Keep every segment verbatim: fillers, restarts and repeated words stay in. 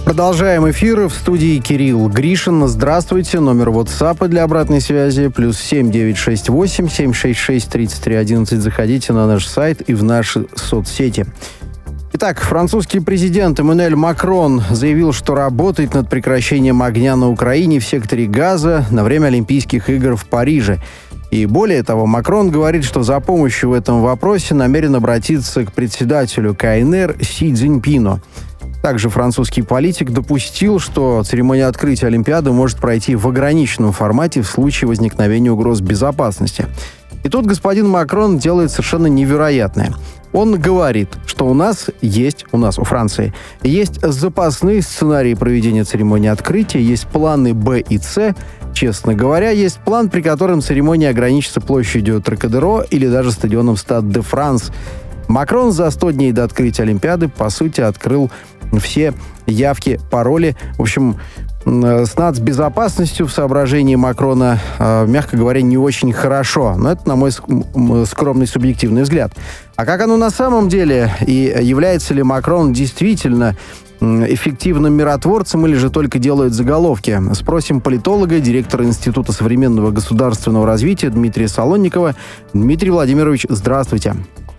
Продолжаем эфир. В студии Кирилл Гришин. Здравствуйте. Номер WhatsApp для обратной связи плюс семь девятьсот шестьдесят восемь семьсот шестьдесят шесть тридцать три одиннадцать. Заходите на наш сайт и в наши соцсети. Итак, французский президент Эммануэль Макрон заявил, что работает над прекращением огня на Украине в секторе Газа на время Олимпийских игр в Париже. И более того, Макрон говорит, что за помощью в этом вопросе намерен обратиться к председателю КНР Си Цзиньпину. Также французский политик допустил, что церемония открытия Олимпиады может пройти в ограниченном формате в случае возникновения угроз безопасности. И тут господин Макрон делает совершенно невероятное. Он говорит, что у нас есть, у нас, у Франции, есть запасные сценарии проведения церемонии открытия, есть планы Б и С. Честно говоря, есть план, при котором церемония ограничится площадью Трокадеро или даже стадионом Стад де Франс. Макрон за сто дней до открытия Олимпиады, по сути, открыл все явки, пароли. В общем, с нацбезопасностью в соображении Макрона, мягко говоря, не очень хорошо. Но это, на мой скромный субъективный взгляд. А как оно на самом деле? И является ли Макрон действительно эффективным миротворцем или же только делает заголовки? Спросим политолога, директора Института современного государственного развития Дмитрия Солонникова. Дмитрий Владимирович, здравствуйте.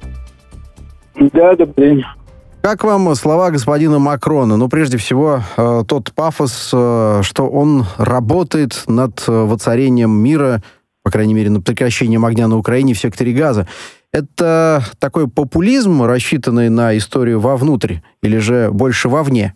Да, добрый день. Как вам слова господина Макрона? Ну, прежде всего, э, тот пафос, э, что он работает над э, воцарением мира, по крайней мере, над прекращением огня на Украине в секторе Газа. Это такой популизм, рассчитанный на историю вовнутрь, или же больше вовне?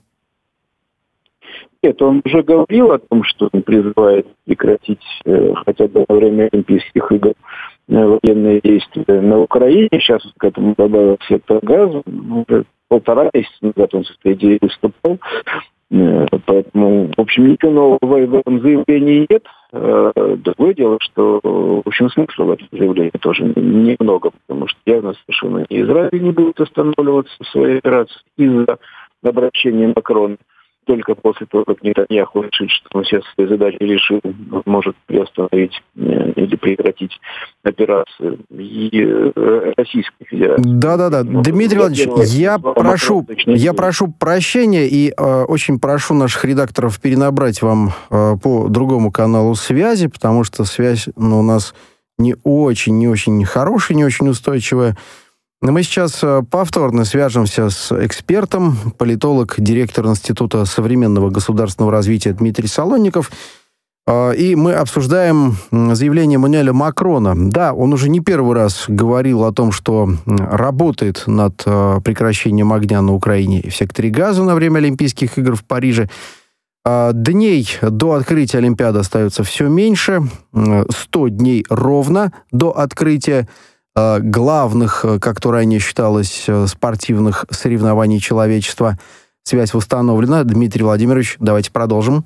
Нет, он уже говорил о том, что он призывает прекратить э, хотя бы во время Олимпийских игр э, военные действия на Украине. Сейчас к этому добавил сектор Газа. Уже полтора месяца назад он с этой идеей выступал. Э, поэтому, в общем, ничего нового в этом заявлении нет. Э, другое дело, что, в общем, смысла в этом заявлении тоже немного, потому что явно совершенно не Израиль не будет останавливаться в своей операции из-за обращения Макрона. Только после того, как Нетаньяху решит, что он все свои задачи решил, он может приостановить э, или прекратить операцию и э, Российской Федерации. Да-да-да. Дмитрий Владимирович, я прошу, я прошу прощения и э, очень прошу наших редакторов перенабрать вам э, по другому каналу связи, потому что связь ну, у нас не очень, не очень хорошая, не очень устойчивая. Мы сейчас повторно свяжемся с экспертом, политолог, директор Института современного государственного развития Дмитрий Солонников. И мы обсуждаем заявление Эммануэля Макрона. Да, он уже не первый раз говорил о том, что работает над прекращением огня на Украине и в секторе Газа на время Олимпийских игр в Париже. Дней до открытия Олимпиады остается все меньше. сто дней ровно до открытия главных, как то ранее считалось, спортивных соревнований человечества. Связь восстановлена. Дмитрий Владимирович, давайте продолжим.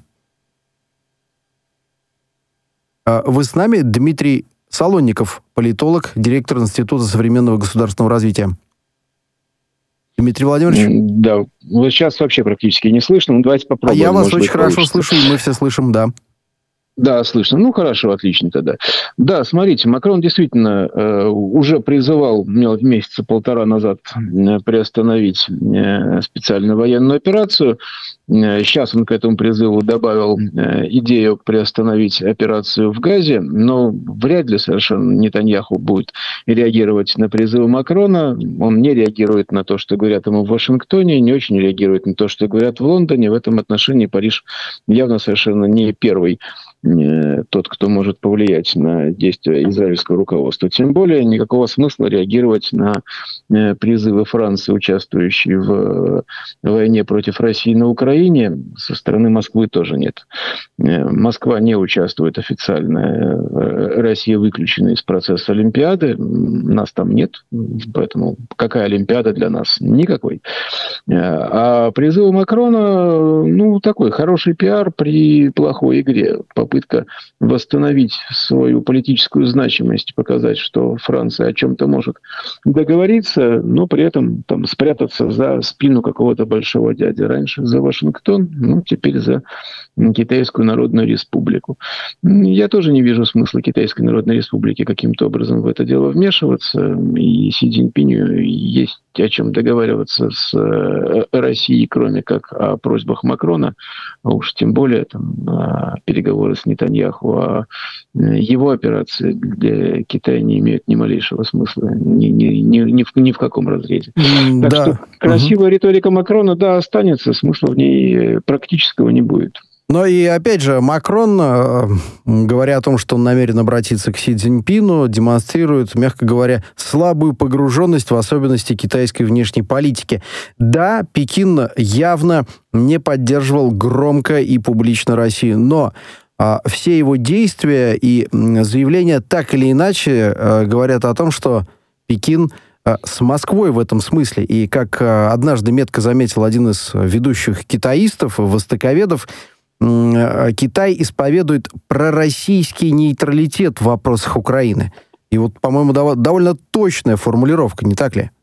Вы с нами? Дмитрий Солонников, политолог, директор Института современного государственного развития. Дмитрий Владимирович? Да, вот сейчас вообще практически не слышно. Ну, давайте попробуем. А я вас очень быть, хорошо получится. слышу, и мы все слышим, да. Да, слышно. Ну, хорошо, отлично тогда. Да, смотрите, Макрон действительно э, уже призывал ну, месяца полтора назад э, приостановить э, специальную военную операцию. Э, сейчас он к этому призыву добавил э, идею приостановить операцию в Газе, но вряд ли совершенно Нетаньяху будет реагировать на призывы Макрона. Он не реагирует на то, что говорят ему в Вашингтоне, не очень реагирует на то, что говорят в Лондоне. В этом отношении Париж явно совершенно не первый тот, кто может повлиять на действия израильского руководства. Тем более никакого смысла реагировать на призывы Франции, участвующей в войне против России на Украине, со стороны Москвы тоже нет. Москва не участвует официально. Россия выключена из процесса Олимпиады. Нас там нет. Поэтому какая Олимпиада для нас? Никакой. А призывы Макрона, ну, такой хороший пиар при плохой игре. Попытка восстановить свою политическую значимость, показать, что Франция о чем-то может договориться, но при этом там, спрятаться за спину какого-то большого дяди. Раньше за Вашингтон, ну, теперь за Китайскую Народную Республику. Я тоже не вижу смысла Китайской Народной Республики каким-то образом в это дело вмешиваться. И Си Цзиньпиню есть о чем договариваться с Россией, кроме как о просьбах Макрона, а уж тем более там, переговоры с Нетаньяху, а его операции для Китая не имеют ни малейшего смысла, ни, ни, ни, ни, в, ни в каком разрезе. Mm, так да. что красивая угу. риторика Макрона, да, останется, смысла в ней практического не будет. Но и, опять же, Макрон, говоря о том, что он намерен обратиться к Си Цзиньпину, демонстрирует, мягко говоря, слабую погруженность в особенности китайской внешней политики. Да, Пекин явно не поддерживал громко и публично Россию, но а, все его действия и заявления так или иначе а, говорят о том, что Пекин а, с Москвой в этом смысле. И, как а, однажды метко заметил один из ведущих китаистов, востоковедов, Китай исповедует пророссийский нейтралитет в вопросах Украины. И вот, по-моему, довольно точная формулировка, не так ли?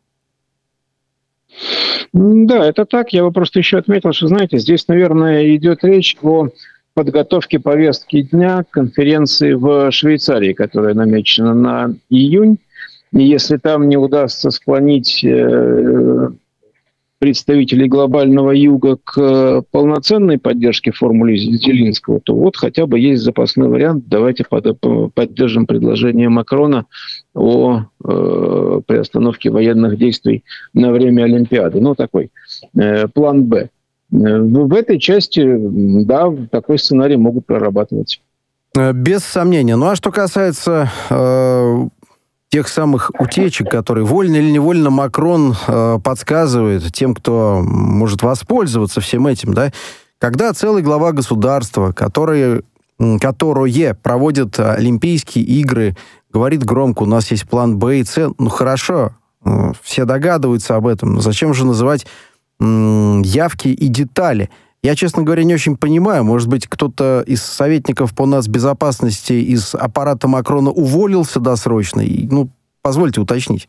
Да, это так. Я бы просто еще отметил, что, знаете, здесь, наверное, идет речь о подготовке повестки дня конференции в Швейцарии, которая намечена на июнь. И если там не удастся склонить представителей глобального юга к полноценной поддержке формулы Зеленского, то вот хотя бы есть запасной вариант. Давайте под, поддержим предложение Макрона о э, приостановке военных действий на время Олимпиады. Ну, такой э, план «Б». В этой части, да, такой сценарий могут прорабатывать. Без сомнения. Ну, а что касается Э... тех самых утечек, которые вольно или невольно Макрон э, подсказывает тем, кто может воспользоваться всем этим, да, когда целый глава государства, который, которое проводит Олимпийские игры, говорит громко, у нас есть план Б и С, ну хорошо, э, все догадываются об этом, но зачем же называть э, явки и детали? Я, честно говоря, не очень понимаю. Может быть, кто-то из советников по нацбезопасности из аппарата Макрона уволился досрочно? И, ну, позвольте уточнить.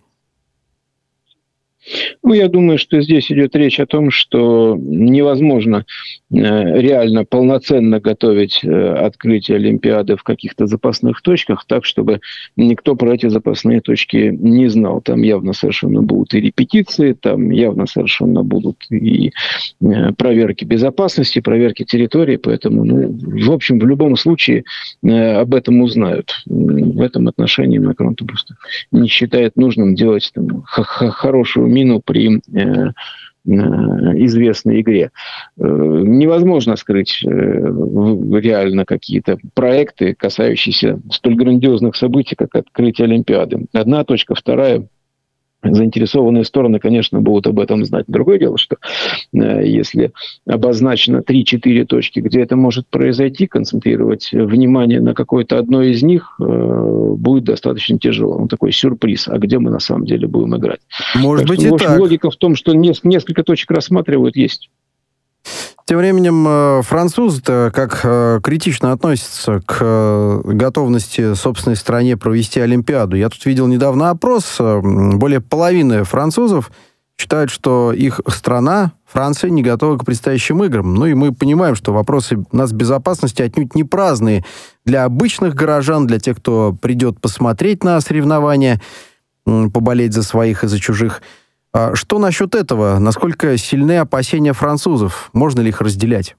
Ну, я думаю, что здесь идет речь о том, что невозможно э, реально полноценно готовить э, открытие Олимпиады в каких-то запасных точках так, чтобы никто про эти запасные точки не знал. Там явно совершенно будут и репетиции, там явно совершенно будут и э, проверки безопасности, проверки территории. Поэтому, ну, в общем, в любом случае э, об этом узнают. В этом отношении Макрон просто не считает нужным делать там, х- хорошую мину при э, э, известной игре. Э, невозможно скрыть э, реально какие-то проекты, касающиеся столь грандиозных событий, как открытие Олимпиады. Одна точка, вторая. Заинтересованные стороны, конечно, будут об этом знать. Другое дело, что э, если обозначено три-четыре точки, где это может произойти, концентрировать внимание на какой-то одной из них э, будет достаточно тяжело. Ну, такой сюрприз. А где мы на самом деле будем играть? Может так быть что, и в общем, так. Логика в том, что несколько точек рассматривают, есть. Тем временем французы-то как критично относятся к готовности собственной стране провести Олимпиаду. Я тут видел недавно опрос. Более половины французов считают, что их страна, Франция, не готова к предстоящим играм. Ну и мы понимаем, что вопросы нацбезопасности отнюдь не праздные для обычных горожан, для тех, кто придет посмотреть на соревнования, поболеть за своих и за чужих. Что насчет этого? Насколько сильны опасения французов? Можно ли их разделять?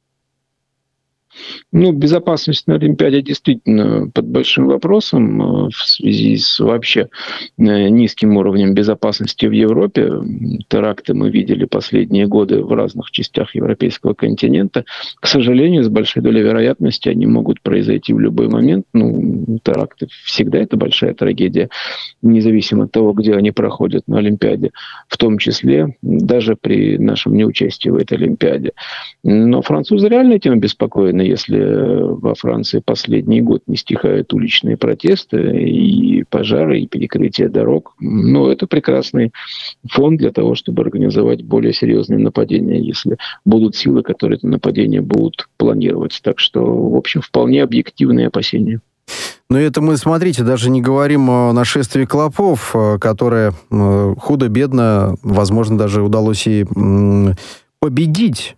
Ну, безопасность на Олимпиаде действительно под большим вопросом в связи с вообще низким уровнем безопасности в Европе. Теракты мы видели последние годы в разных частях европейского континента. К сожалению, с большой долей вероятности они могут произойти в любой момент. Ну, теракты всегда это большая трагедия, независимо от того, где они проходят на Олимпиаде, в том числе даже при нашем неучастии в этой Олимпиаде. Но французы реально этим обеспокоены, если во Франции последний год не стихают уличные протесты и пожары, и перекрытие дорог. Но это прекрасный фон для того, чтобы организовать более серьезные нападения, если будут силы, которые это нападение будут планировать. Так что, в общем, вполне объективные опасения. Ну, это мы, смотрите, даже не говорим о нашествии клопов, которое худо-бедно, возможно, даже удалось и победить.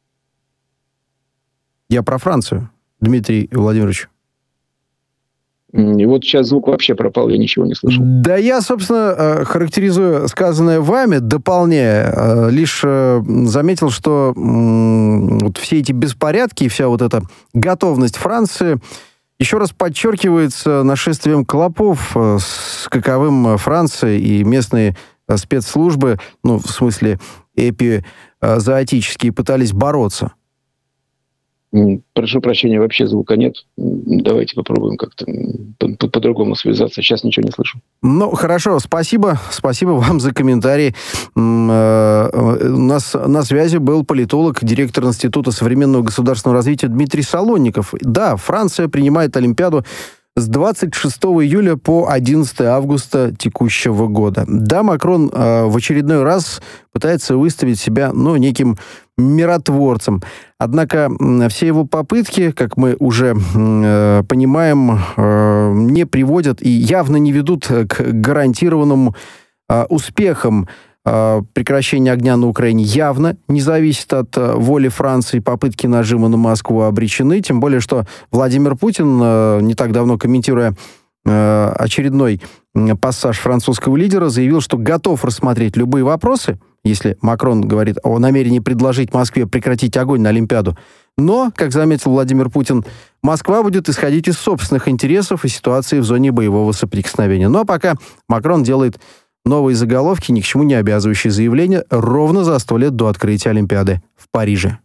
Я про Францию, Дмитрий Владимирович. И вот сейчас звук вообще пропал, я ничего не слышал. Да я, собственно, характеризуя сказанное вами, дополняя, лишь заметил, что вот все эти беспорядки и вся вот эта готовность Франции еще раз подчеркивается нашествием клопов, с каковым Франция и местные спецслужбы, ну, в смысле эпизоотические, пытались бороться. Прошу прощения, вообще звука нет. Давайте попробуем как-то по-другому связаться. Сейчас ничего не слышу. Ну, хорошо, спасибо. Спасибо вам за комментарий. У нас на связи был политолог, директор Института современного государственного развития Дмитрий Солонников. Да, Франция принимает Олимпиаду с двадцать шестого июля по одиннадцатого августа текущего года. Да, Макрон э, в очередной раз пытается выставить себя, ну, неким миротворцем. Однако э, все его попытки, как мы уже э, понимаем, э, не приводят и явно не ведут к гарантированным э, успехам. Прекращение огня на Украине явно не зависит от воли Франции. Попытки нажима на Москву обречены. Тем более, что Владимир Путин, не так давно комментируя очередной пассаж французского лидера, заявил, что готов рассмотреть любые вопросы, если Макрон говорит о намерении предложить Москве прекратить огонь на Олимпиаду. Но, как заметил Владимир Путин, Москва будет исходить из собственных интересов и ситуации в зоне боевого соприкосновения. Ну а пока Макрон делает новые заголовки, ни к чему не обязывающие заявления ровно за сто лет до открытия Олимпиады в Париже.